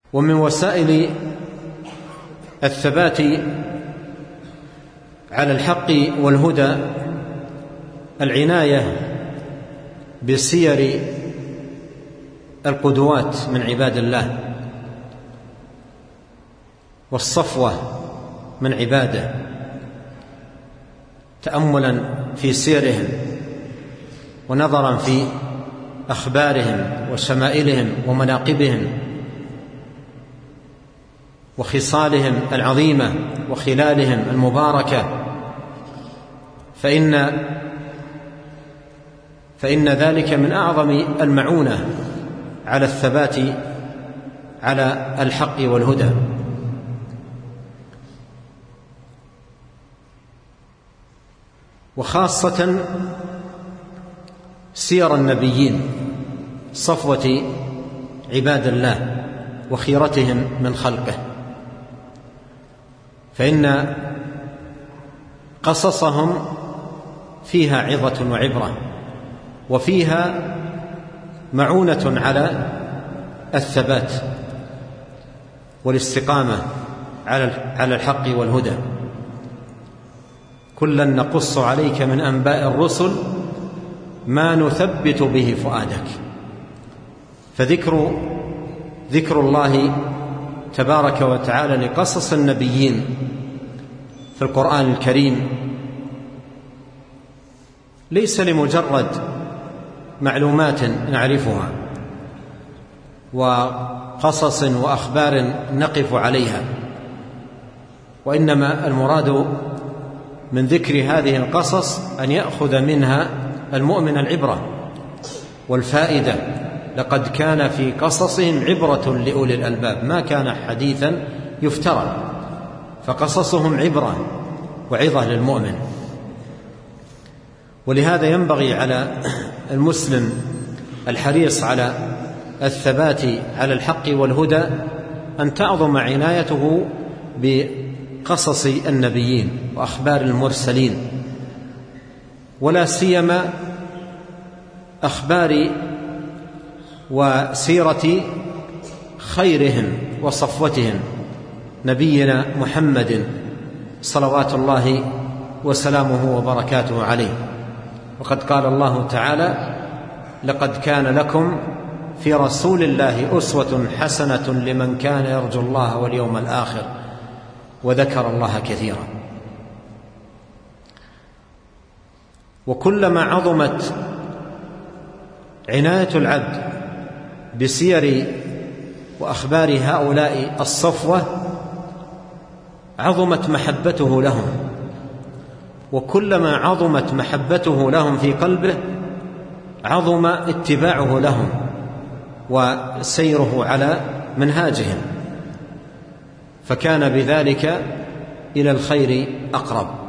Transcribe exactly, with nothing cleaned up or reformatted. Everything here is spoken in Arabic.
ومن وسائل الثبات على الحق والهدى العناية بسير القدوات من عباد الله والصفوة من عباده، تأملا في سيرهم ونظرا في أخبارهم وشمائلهم ومناقبهم وخصالهم العظيمة وخلالهم المباركة، فإن فإن ذلك من أعظم المعونة على الثبات على الحق والهدى. وخاصة سير النبيين صفوة عباد الله وخيرتهم من خلقه، فإن قصصهم فيها عظة وعبرة، وفيها معونة على الثبات والاستقامة على الحق والهدى. كلا نقص عليك من أنباء الرسل ما نثبت به فؤادك. فذكر ذكر الله تبارك وتعالى لقصص النبيين في القرآن الكريم ليس لمجرد معلومات نعرفها وقصص وأخبار نقف عليها، وإنما المراد من ذكر هذه القصص أن يأخذ منها المؤمن العبرة والفائدة. لقد كان في قصصهم عبرة لأولي الألباب، ما كان حديثا يفترى، فقصصهم عبرة وعظة للمؤمن. ولهذا ينبغي على المسلم الحريص على الثبات على الحق والهدى أن تعظم عنايته بقصص النبيين وأخبار المرسلين، ولا سيما أخبار وسيرة خيرهم وصفوتهم نبينا محمد صلوات الله وسلامه وبركاته عليه. وقد قال الله تعالى: لقد كان لكم في رسول الله أسوة حسنة لمن كان يرجو الله واليوم الآخر وذكر الله كثيرا. وكلما عظمت عناية العبد بسير وأخبار هؤلاء الصفوة عظمت محبته لهم، وكلما عظمت محبته لهم في قلبه عظم اتباعه لهم وسيره على منهاجهم، فكان بذلك إلى الخير أقرب.